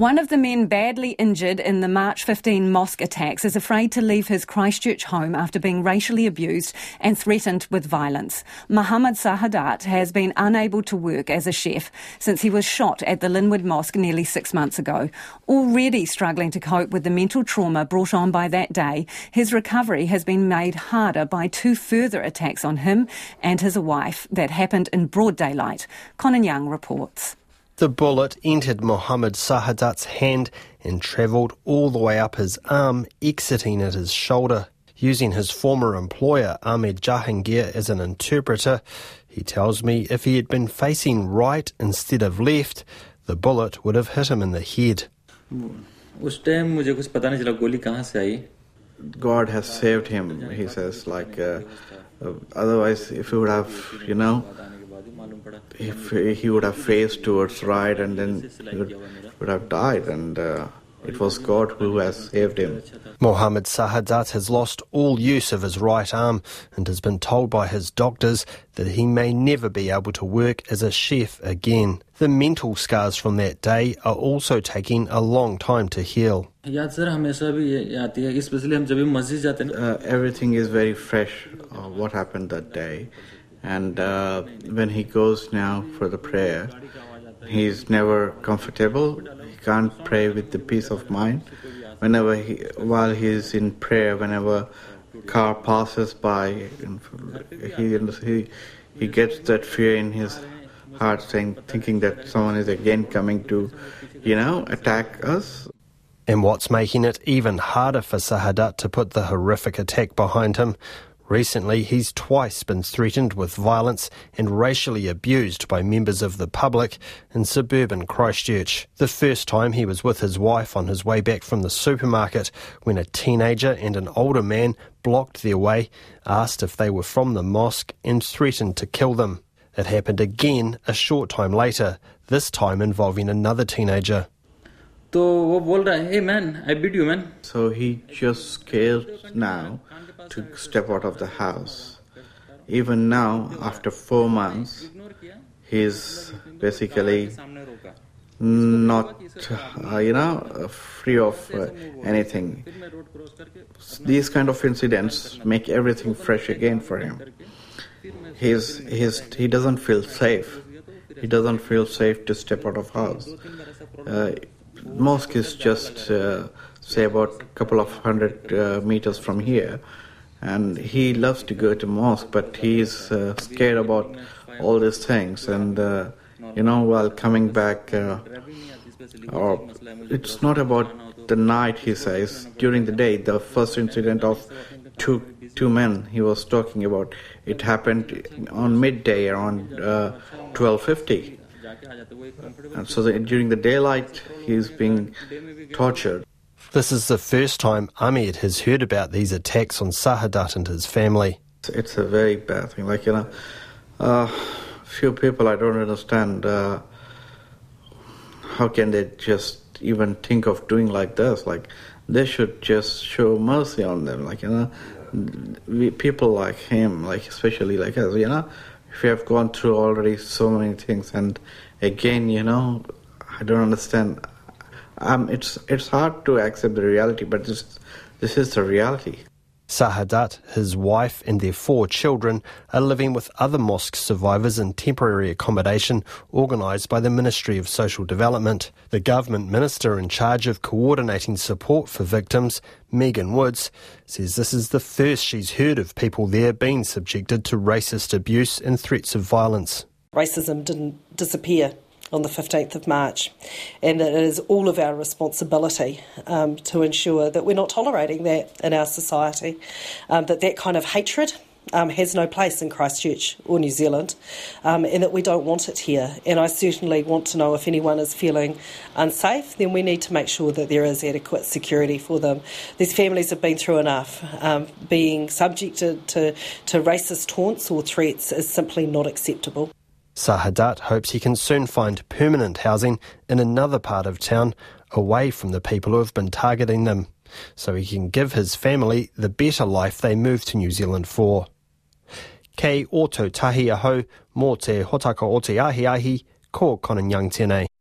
One of the men badly injured in the March 15 mosque attacks is afraid to leave his Christchurch home after being racially abused and threatened with violence. Mohammed Sahadat has been unable to work as a chef since he was shot at the Linwood Mosque nearly 6 months ago. Already struggling to cope with the mental trauma brought on by that day, his recovery has been made harder by 2 further attacks on him and his wife that happened in broad daylight. Conan Young reports. The bullet entered Mohammed Sahadat's hand and travelled all the way up his arm, exiting at his shoulder. Using his former employer, Ahmed Jahangir, as an interpreter, he tells me if he had been facing right instead of left, the bullet would have hit him in the head. God has saved him, he says, otherwise if he would have, if he would have faced towards right and then he would have died, and it was God who has saved him. Mohammed Sahadat has lost all use of his right arm and has been told by his doctors that he may never be able to work as a chef again. The mental scars from that day are also taking a long time to heal. Everything is very fresh, what happened that day. And when he goes now for the prayer, he's never comfortable. He can't pray with the peace of mind. While he's in prayer, whenever car passes by, he gets that fear in his heart, thinking that someone is again coming to, attack us. And what's making it even harder for Sahadat to put the horrific attack behind him? Recently, he's twice been threatened with violence and racially abused by members of the public in suburban Christchurch. The first time he was with his wife on his way back from the supermarket when a teenager and an older man blocked their way, asked if they were from the mosque and threatened to kill them. It happened again a short time later, this time involving another teenager. Hey man, I beat you, man. So he just scared now to step out of the house. Even now, after 4 months, he's basically not, free of anything. These kind of incidents make everything fresh again for him. He doesn't feel safe. He doesn't feel safe to step out of house. Mosque is just, say, about a couple of 100 meters from here. And he loves to go to mosque, but he's scared about all these things. And, while coming back, it's not about the night, he says. During the day, the first incident of two men he was talking about, it happened on midday around 12:50. And so during the daylight, he's being tortured. This is the first time Ahmed has heard about these attacks on Sahadat and his family. It's a very bad thing. Few people, I don't understand how can they just even think of doing like this. They should just show mercy on them. People like him, especially like us, if we have gone through already so many things, and again, I don't understand. It's hard to accept the reality, but this is the reality. Sahadat, his wife and their 4 children are living with other mosque survivors in temporary accommodation organised by the Ministry of Social Development. The government minister in charge of coordinating support for victims, Megan Woods, says this is the first she's heard of people there being subjected to racist abuse and threats of violence. Racism didn't disappear on the 15th of March, and it is all of our responsibility to ensure that we're not tolerating that in our society, that kind of hatred has no place in Christchurch or New Zealand, and that we don't want it here. And I certainly want to know if anyone is feeling unsafe, then we need to make sure that there is adequate security for them. These families have been through enough. Being subjected to racist taunts or threats is simply not acceptable. Sahadat hopes he can soon find permanent housing in another part of town, away from the people who have been targeting them, so he can give his family the better life they moved to New Zealand for. Kei o tau tahi ahau, mō te hotaka o te ahi, ko Conan Young tēnei.